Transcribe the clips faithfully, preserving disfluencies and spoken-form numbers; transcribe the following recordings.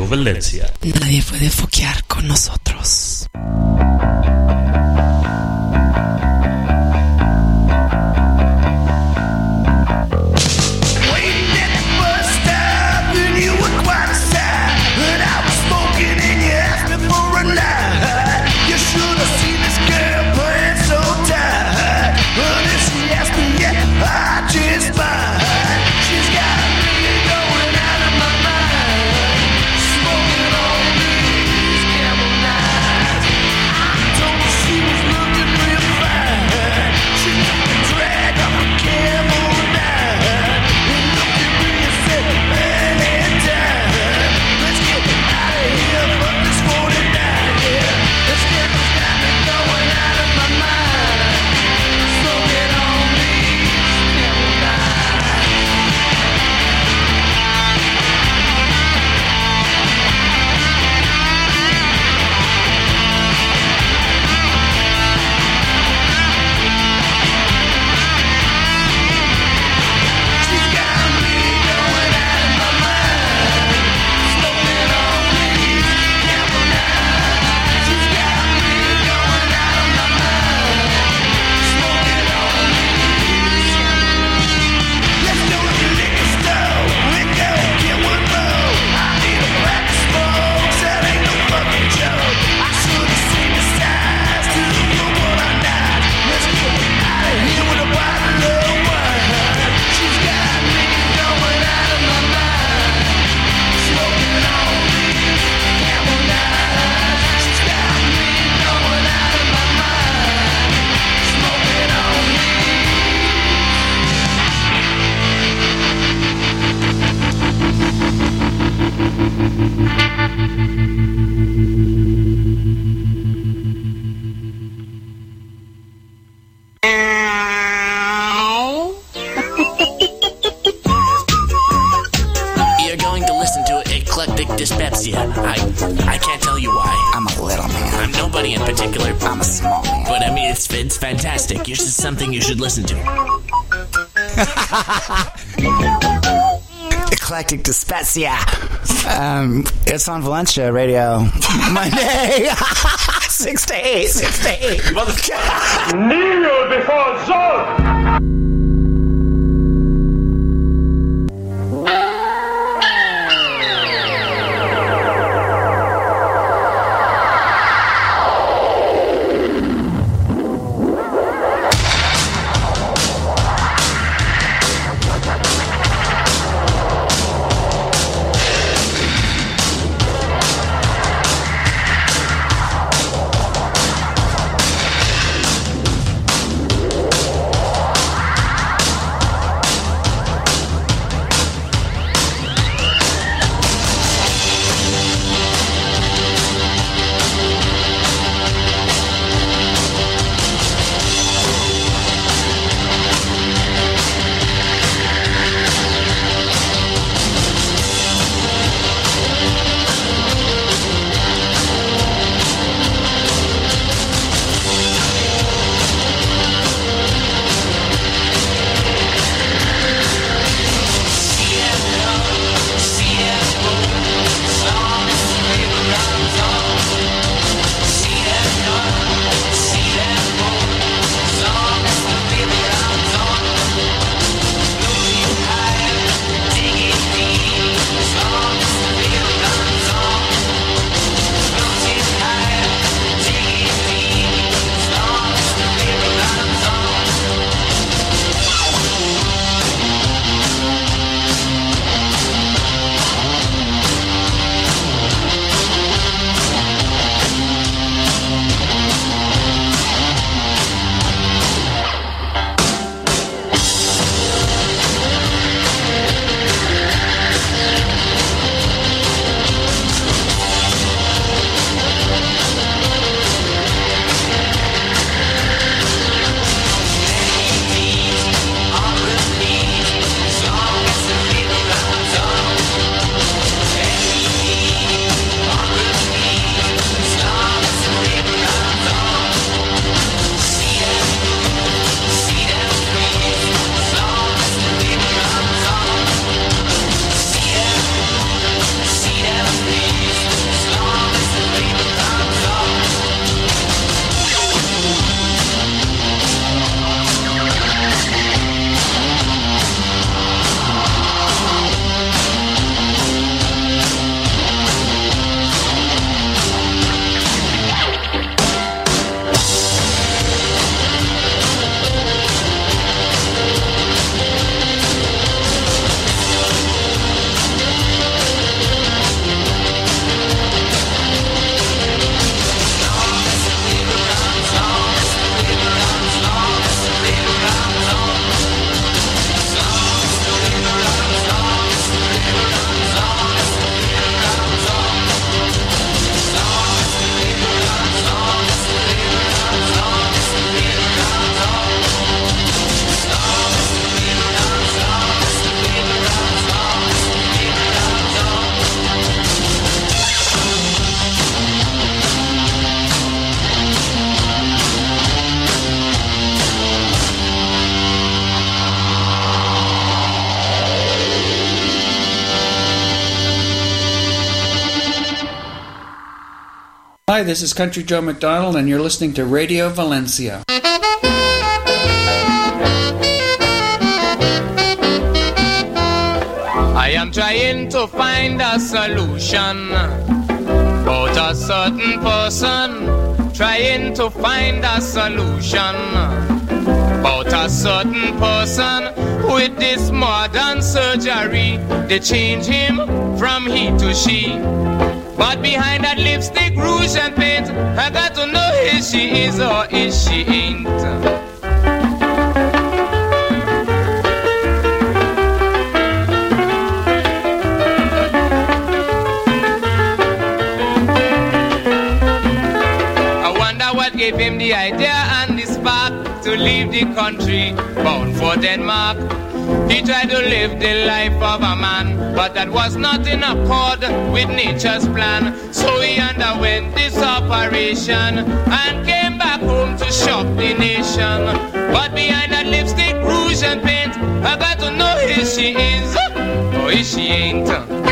Valencia. Nadie puede foquear con nosotros. Something you should listen to. Eclectic Dyspepsia. Um, it's on Valencia Radio. Monday, six to eight, six to eight. Kneel before Zod. Hi, this is Country Joe McDonald, and you're listening to Radio Valencia. I am trying to find a solution about a certain person, trying to find a solution about a certain person with this modern surgery. They change him from he to she. But behind that lipstick, rouge and paint, I got to know if she is or if she ain't. I wonder what gave him the idea and the spark to leave the country, bound for Denmark. He tried to live the life of a man, but that was not in accord with nature's plan. So he underwent this operation and came back home to shock the nation. But behind that lipstick, rouge and paint, I got to know if she is or if she ain't.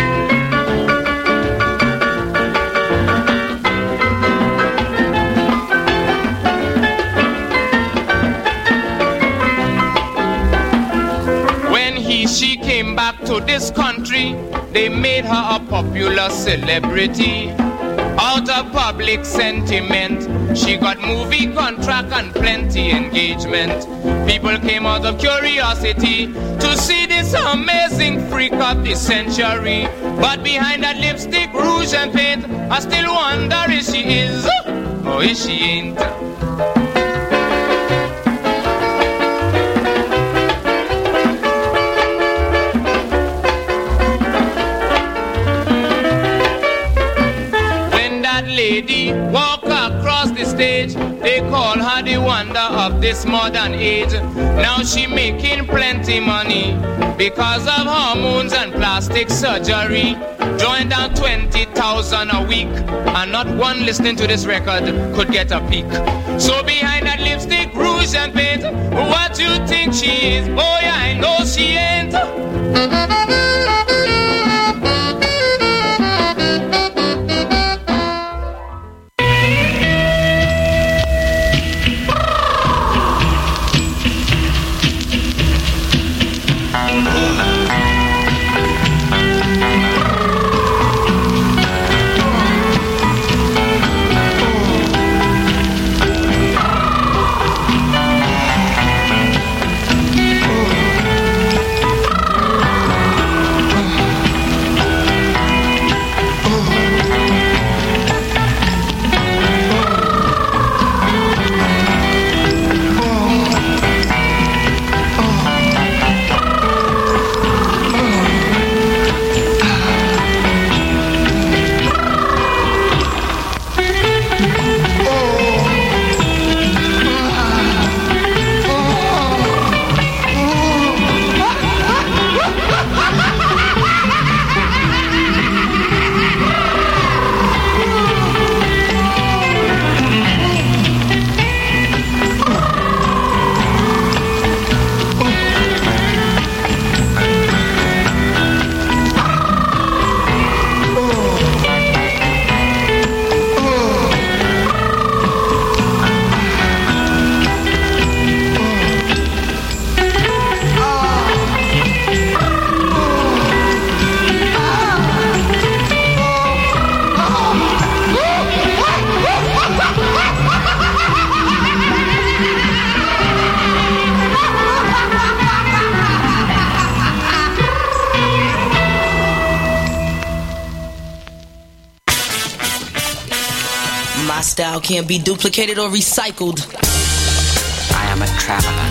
She came back to this country, they made her a popular celebrity. Out of public sentiment, she got movie contract and plenty engagement. People came out of curiosity to see this amazing freak of the century. But behind that lipstick, rouge and paint, I still wonder if she is or if she ain't. Lady walk across the stage, they call her the wonder of this modern age. Now she making plenty money because of hormones and plastic surgery. Drawing down twenty thousand a week, and not one listening to this record could get a peek. So behind that lipstick, rouge and paint, what you think she is? Boy, I know she ain't. My style can't be duplicated or recycled. I am a traveler,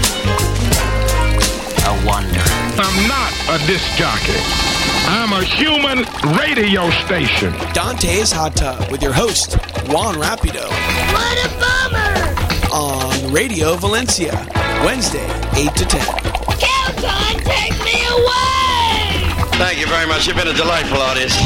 a wanderer. I'm not a disc jockey. I'm a human radio station. Dante's Hot Tub with your host, Juan Rapido. What a bummer! On Radio Valencia, Wednesday, eight to ten. Kelton, take me away! Thank you very much. You've been a delightful audience.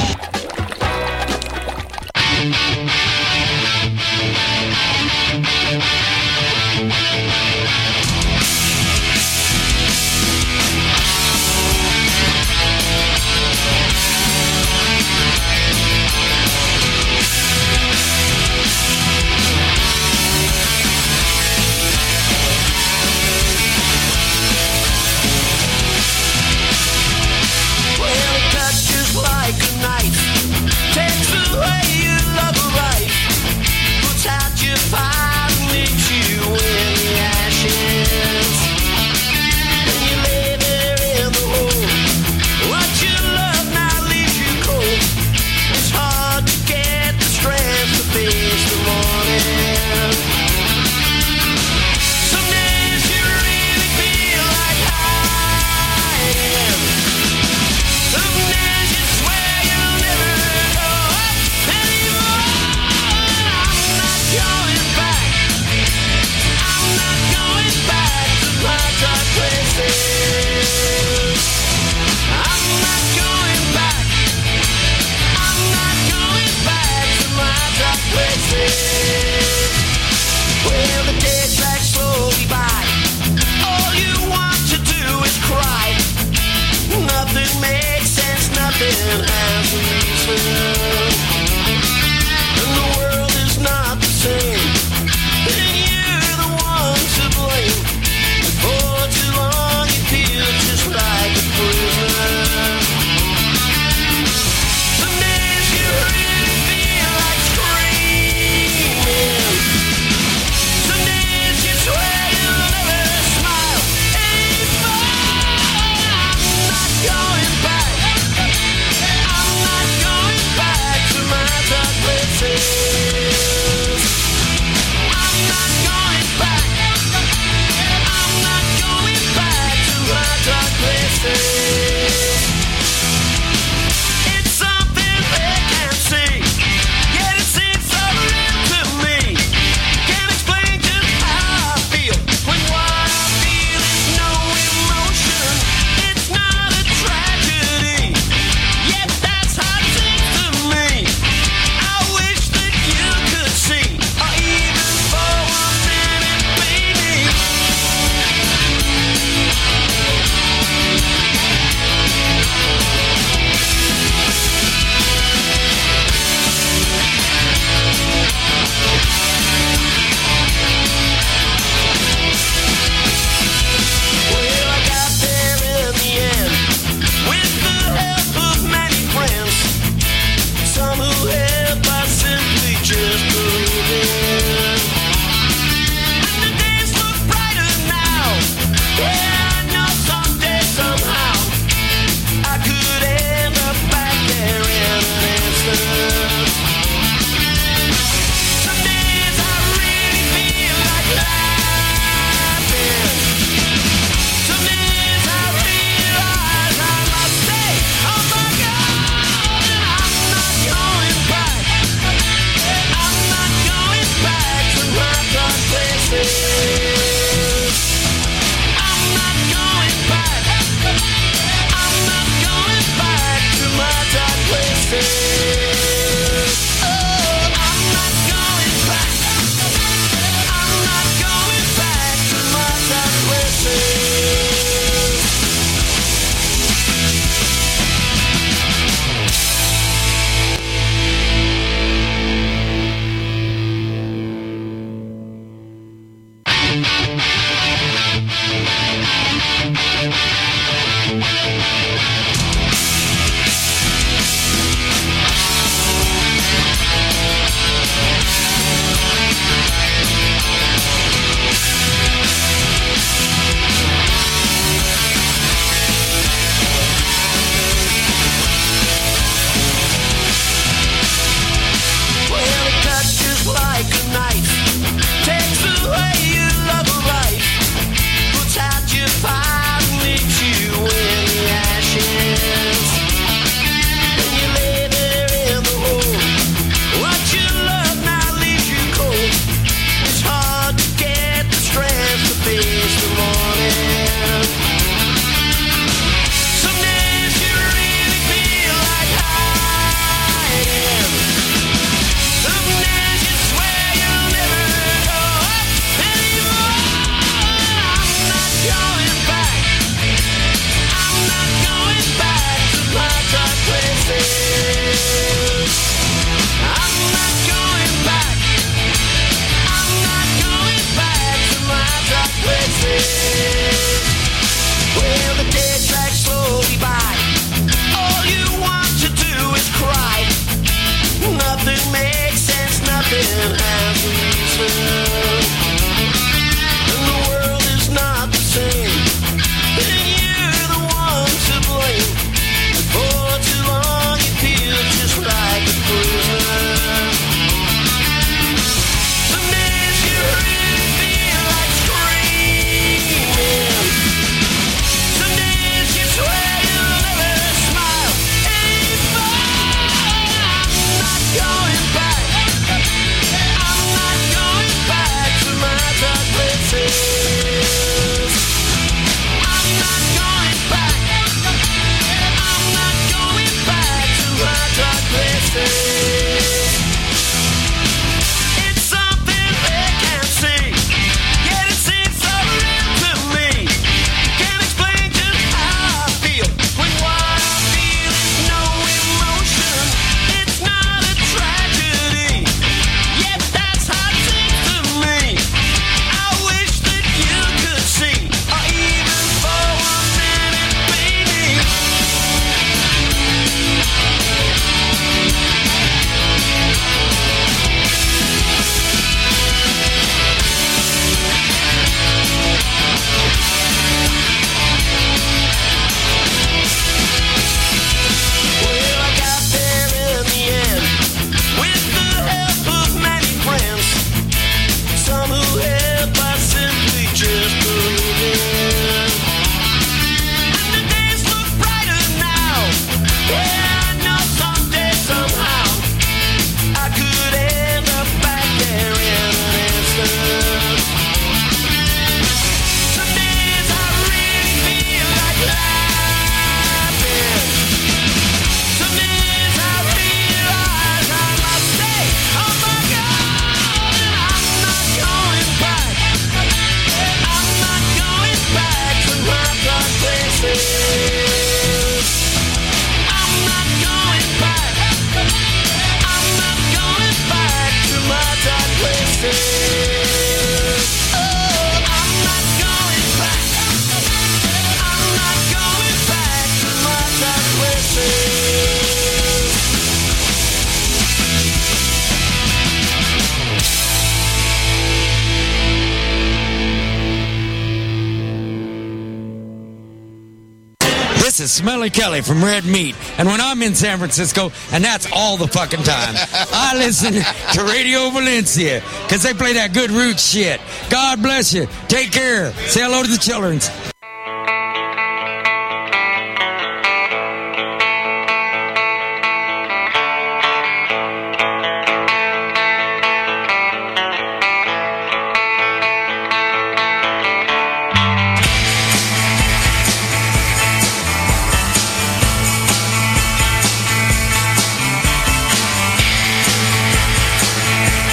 This is Smelly Kelly from Red Meat. And when I'm in San Francisco, and that's all the fucking time, I listen to Radio Valencia because they play that good roots shit. God bless you. Take care. Say hello to the children.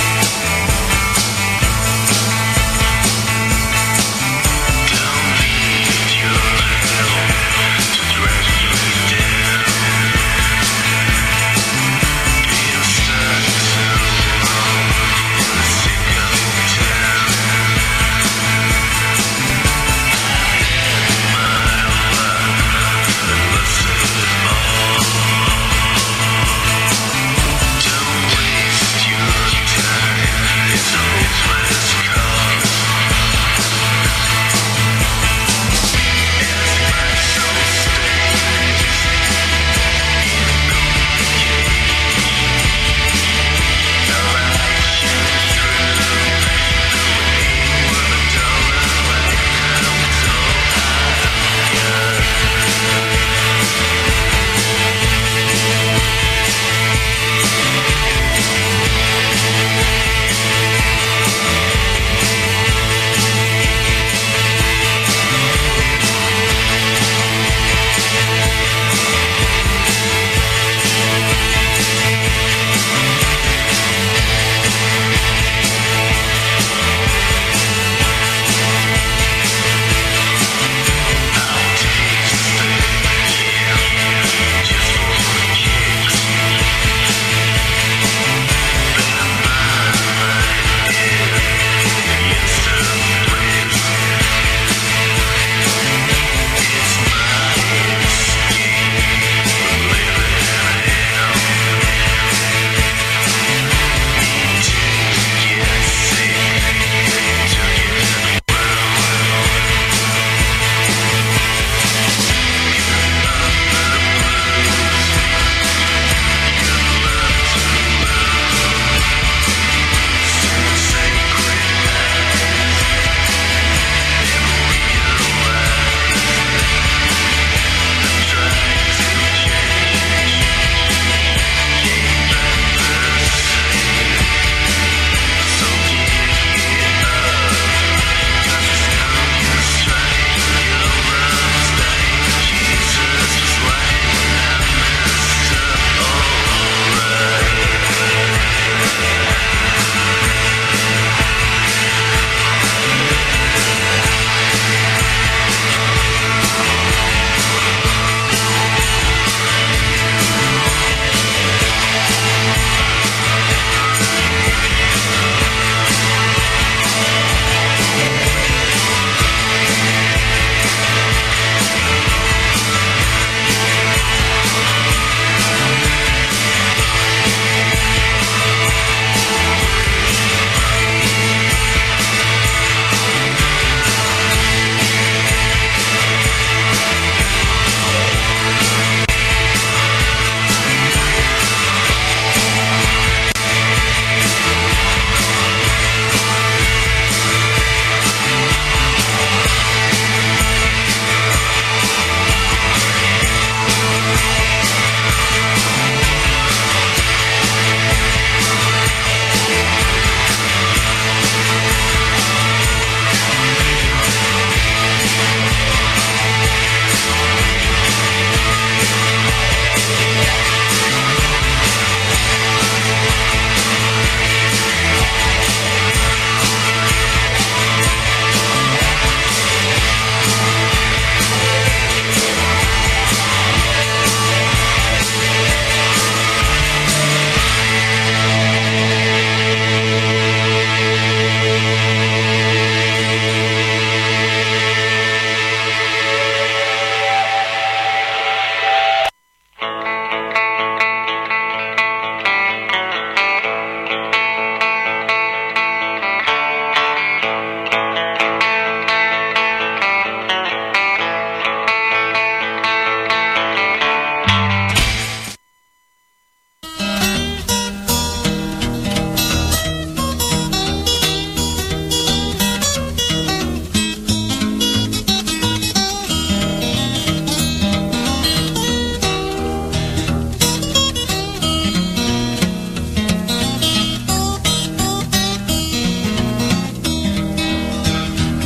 Tell me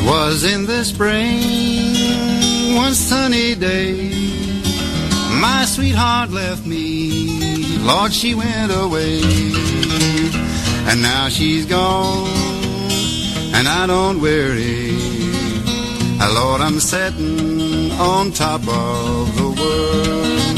Was in the spring, one sunny day, my sweetheart left me, Lord, she went away. And now she's gone, and I don't worry, Lord, I'm sitting on top of the world.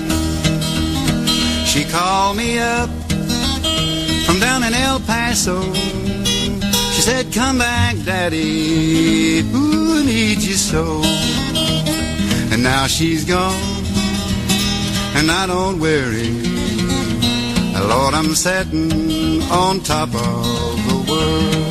She called me up from down in El Paso. She said, come back, Daddy, ooh, I need you so. And now she's gone, and I don't worry, Lord, I'm sitting on top of the world.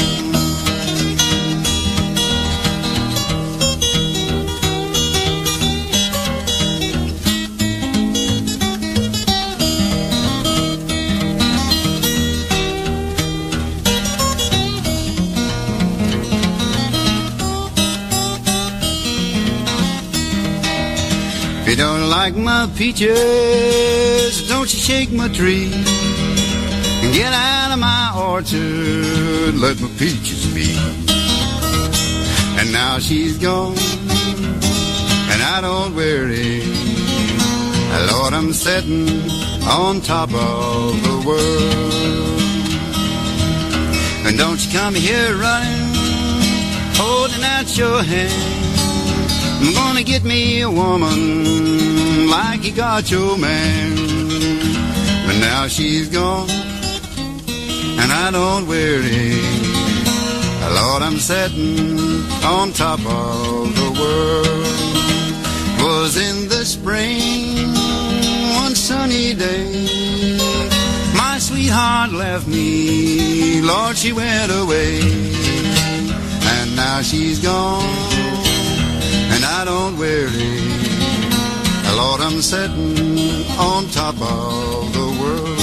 If you don't like my peaches, don't you shake my tree and get out of my orchard, let my peaches be. And now she's gone, and I don't worry, Lord, I'm sitting on top of the world. And don't you come here running, holding out your hand. I'm gonna get me a woman like you got your man. But now she's gone, and I don't worry, Lord, I'm sitting on top of the world. Was in the spring, one sunny day, my sweetheart left me, Lord, she went away. And now she's gone, and I don't worry, Lord, I'm sitting on top of the world.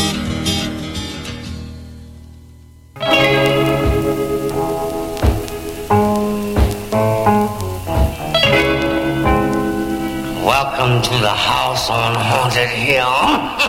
Welcome to the house on Haunted Hill.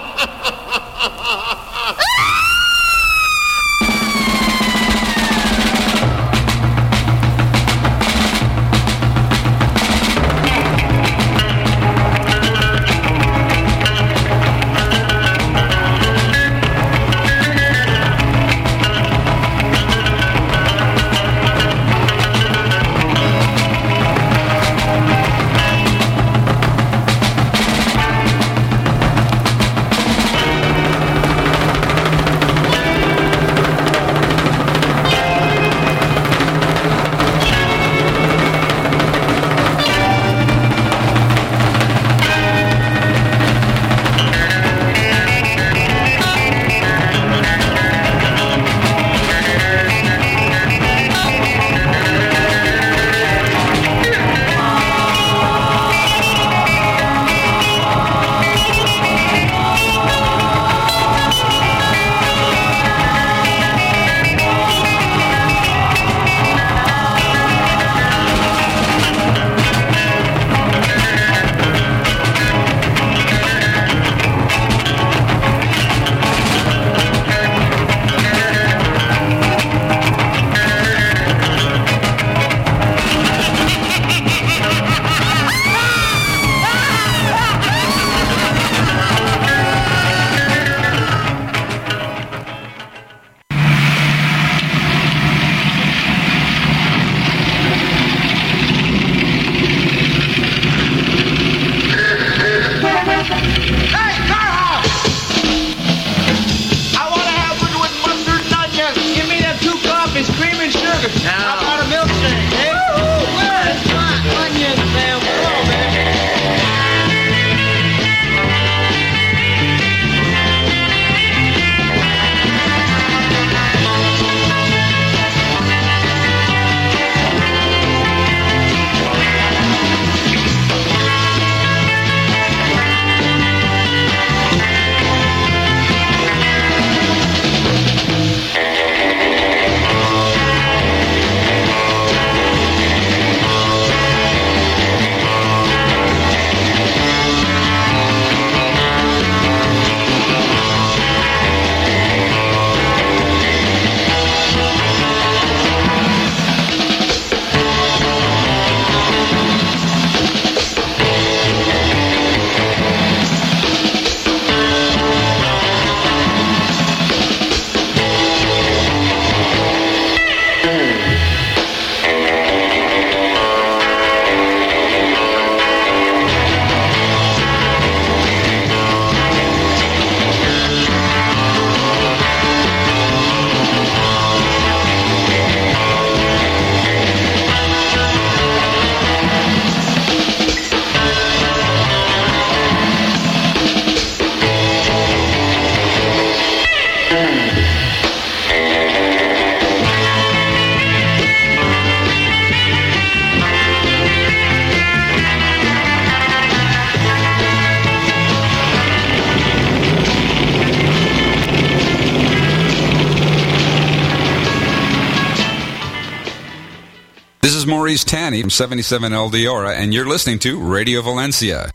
is Maurice Tanny from seventy-seven El Diora, and you're listening to Radio Valencia.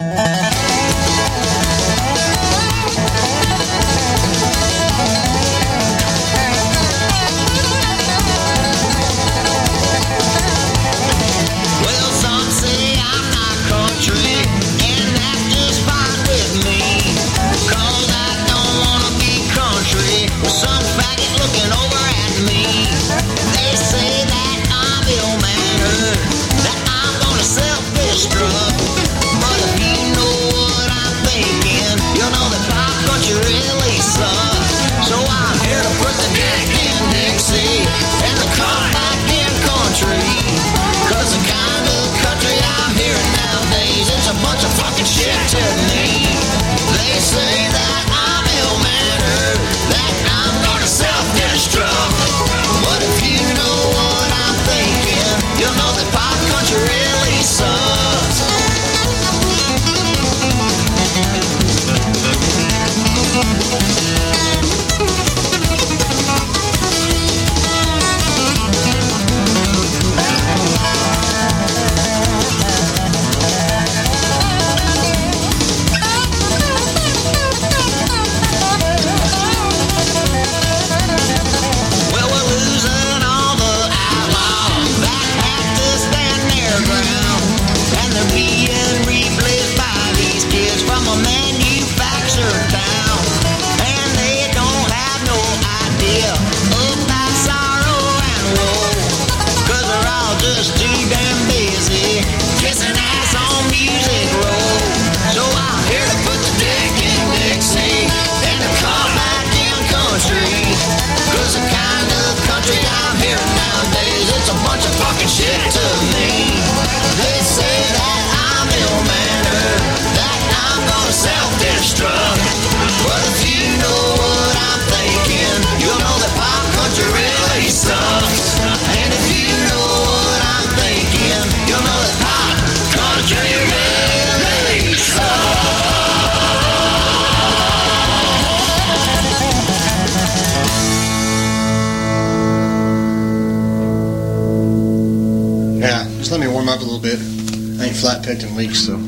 Let me warm up a little bit. I ain't flat picked in weeks, so.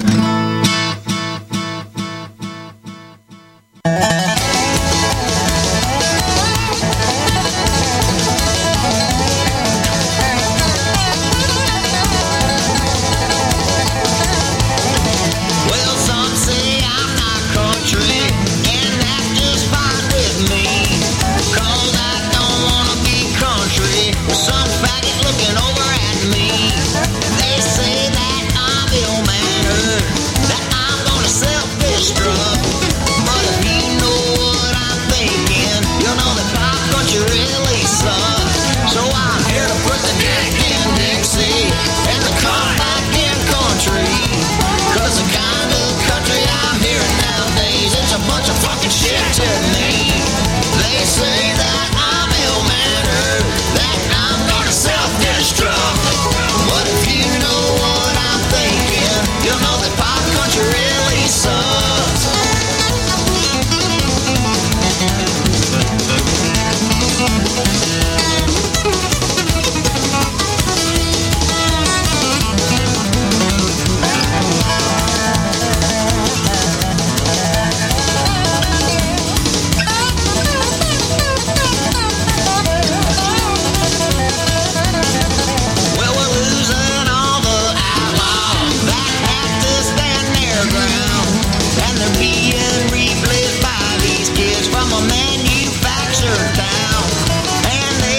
Manufactured town, and they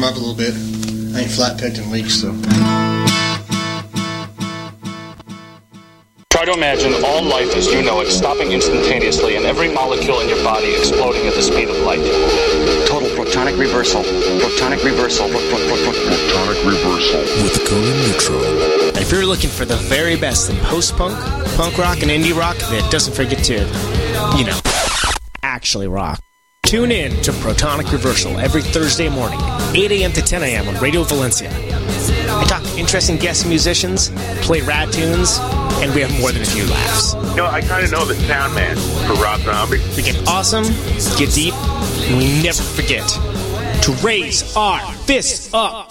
warm up a little bit. I ain't flat picked in weeks, so. Try to imagine all life as you know it stopping instantaneously and every molecule in your body exploding at the speed of light. Total protonic reversal. Protonic reversal. Pro- pro- pro- pro- protonic reversal. With Conan Neutron. If you're looking for the very best in post-punk, punk rock, and indie rock that doesn't forget to, you know, actually rock, tune in to Protonic Reversal every Thursday morning, eight a.m. to ten a.m. on Radio Valencia. I talk to interesting guest musicians, play rad tunes, and we have more than a few laughs. You know, I kind of know the sound man for Rob Zombie. We get awesome, get deep, and we never forget to raise our fists up.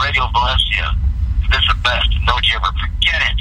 Radio Valencia. This is the best. Don't you ever forget it.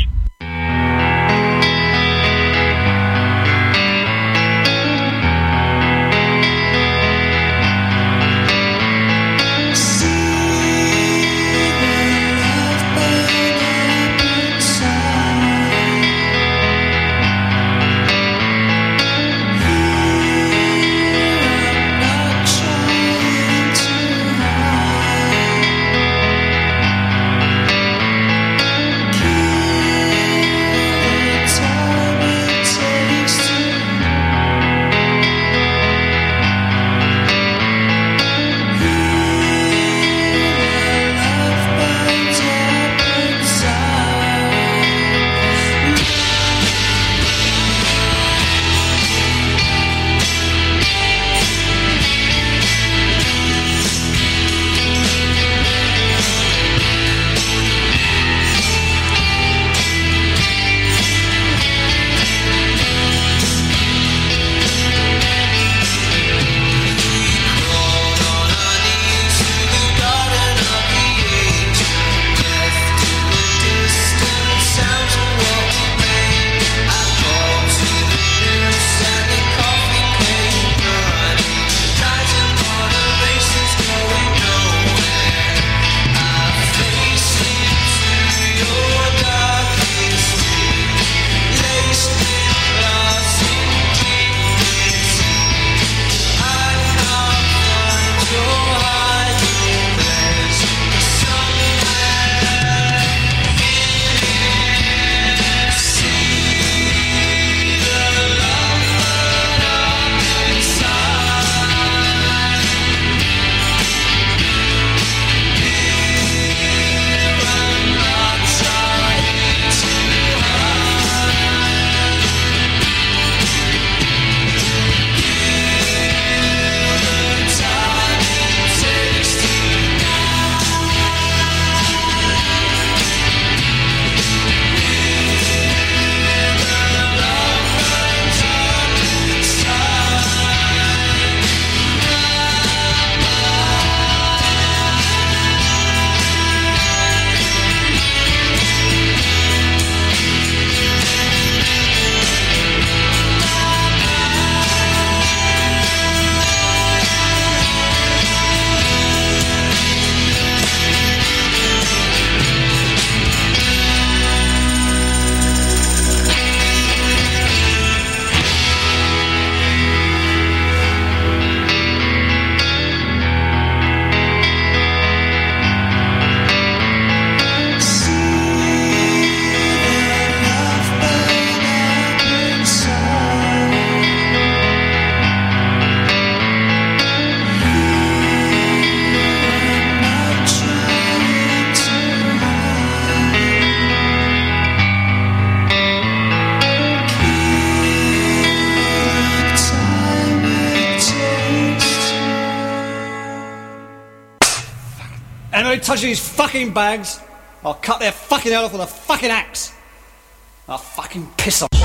Anybody touch these fucking bags, I'll cut their fucking head off with a fucking axe. I'll fucking piss off.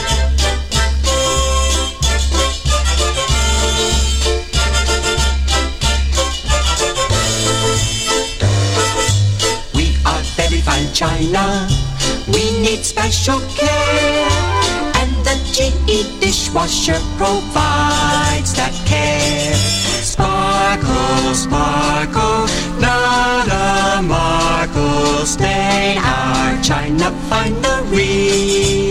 We are very fine china. We need special care, and the G E dishwasher provides that care. Sparkle, sparkle, not a markle, stay our china finery.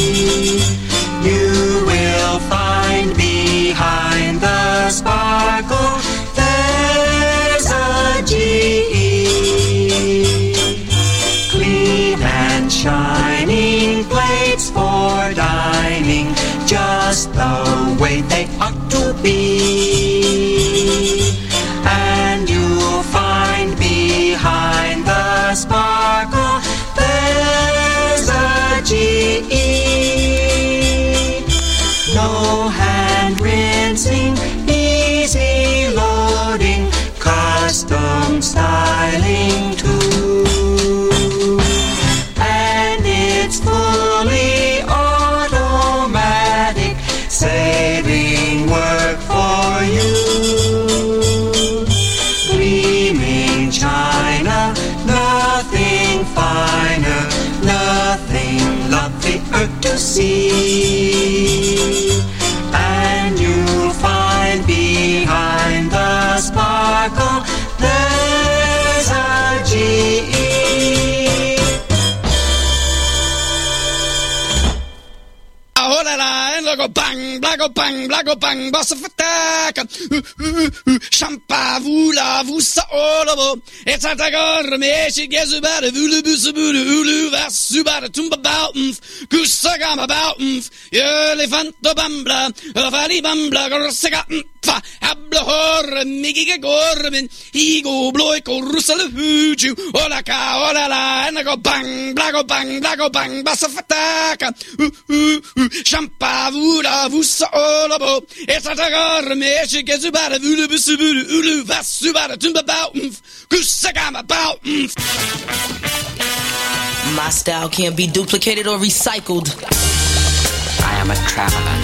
You will find behind the sparkle, there's a G E. Clean and shining plates for dining, just the way they ought to be. And you'll find behind the sparkle, there's a G E. No hand rinsing, easy loading, custom styling too. And it's fully automatic, saving work for you. Gleaming china, see, and you'll find behind the sparkle there's a G E. Ahola la, and logo bang, blago bang, blago bang, bossa fataka. Shampa vula vusa olavo. It's a tagor me she gets about a vulu busabudu ulu vasubata tumba boutenf. Kusagama boutenf. Elefanto bambla. Vali bambla gorsagatn. Fa habla hor migiga gormin. Ego bloiko rusala huju. Ola ka ola la and go bang, blago bang, blago bang, bossa fataka. Shampa vula vusa olavo. It's a tagor me she gets about a vulu busabudu ulu vasubata tumba boutenf. Kusagama boutenf. My style can't be duplicated or recycled. I am a traveler,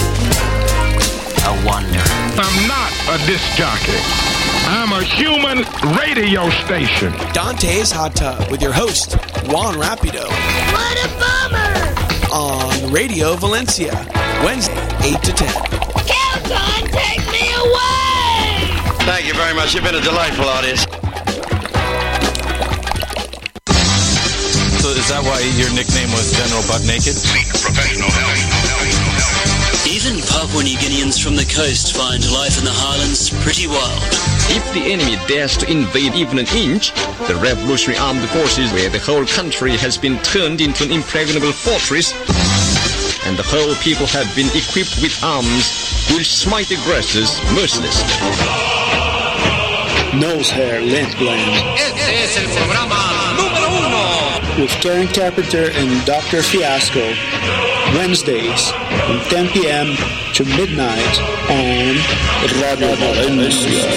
a wanderer. I'm not a disc jockey. I'm a human radio station. Dante's Hot Tub with your host, Juan Rapido. What a bummer! On Radio Valencia, Wednesday, eight to ten. Kelton, take me away! Thank you very much. You've been a delightful audience. So is that why your nickname was General Butt Naked? Professional help. Even Papua New Guineans from the coast find life in the highlands pretty wild. If the enemy dares to invade even an inch, the Revolutionary Armed Forces, where the whole country has been turned into an impregnable fortress, and the whole people have been equipped with arms, will smite aggressors mercilessly. Nose hair lint gland. Este es el programa número uno. With Karen Carpenter and Doctor Fiasco. Wednesdays from ten p.m. to midnight on Radio Valencia.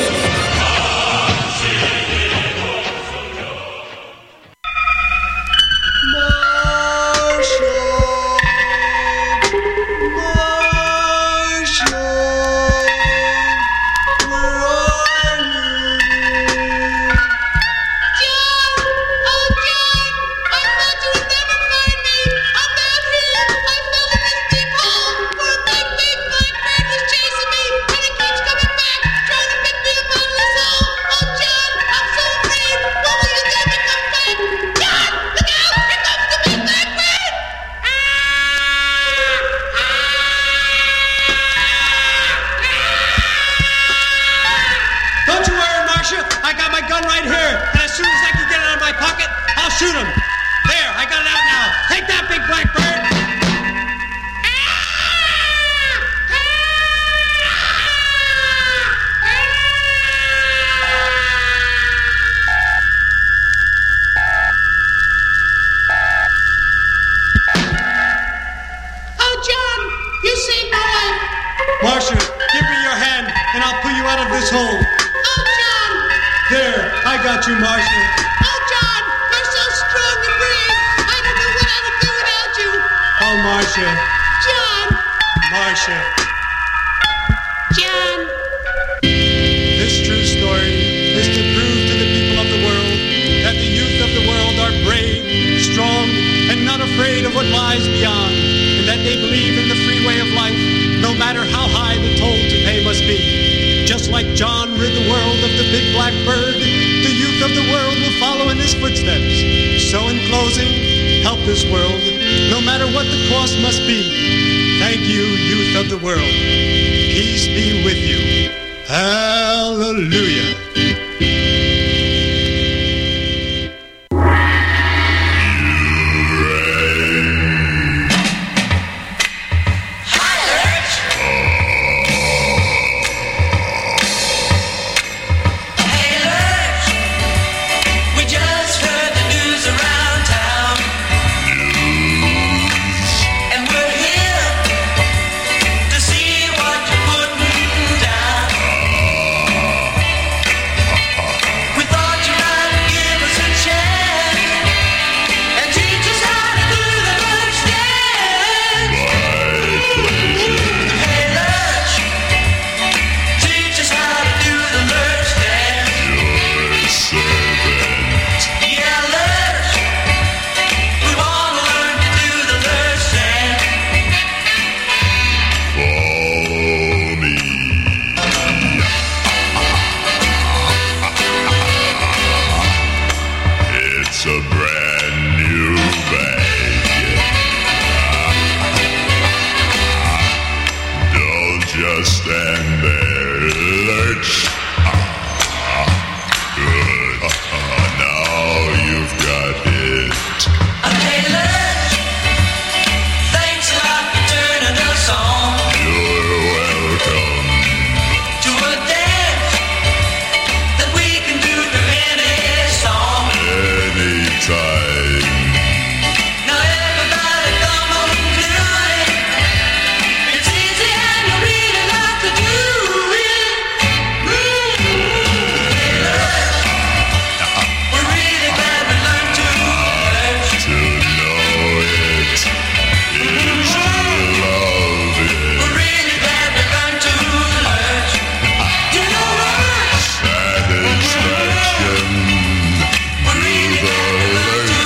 just stand there, lurch. Ah, good. Uh, now you've got it. Hey, Lurch, thanks a lot for turning us on. You're welcome. To a dance that we can do to any song. Anytime. Now everybody come on and do it. It's easy and you really like to do it. Hey, Lurch, we're really glad we learned to lurch. To know it is to love it. We're really glad we learned to lurch. You know lurch. Satisfaction through the lurch.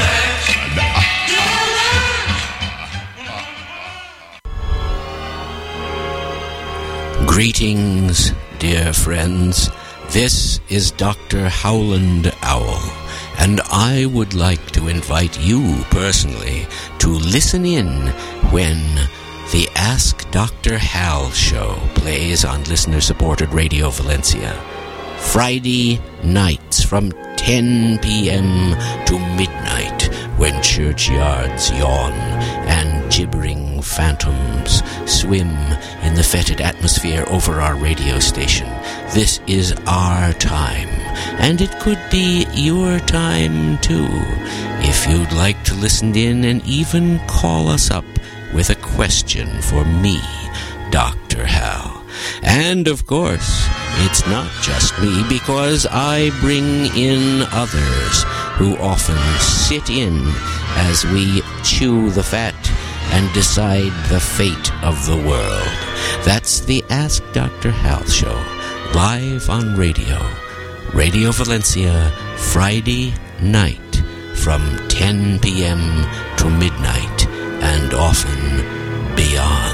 Greetings, dear friends. This is Doctor Howland Owl, and I would like to invite you personally to listen in when the Ask Doctor Hal show plays on listener-supported Radio Valencia. Friday nights from ten p.m. to midnight, when churchyards yawn and gibbering phantoms swim in the fetid atmosphere over our radio station. This is our time, and it could be your time too, if you'd like to listen in and even call us up with a question for me, Doctor Hal. And of course, it's not just me, because I bring in others who often sit in as we chew the fat and decide the fate of the world. That's the Ask Doctor Hal show, live on radio. Radio Valencia, Friday night from ten p.m. to midnight, and often beyond.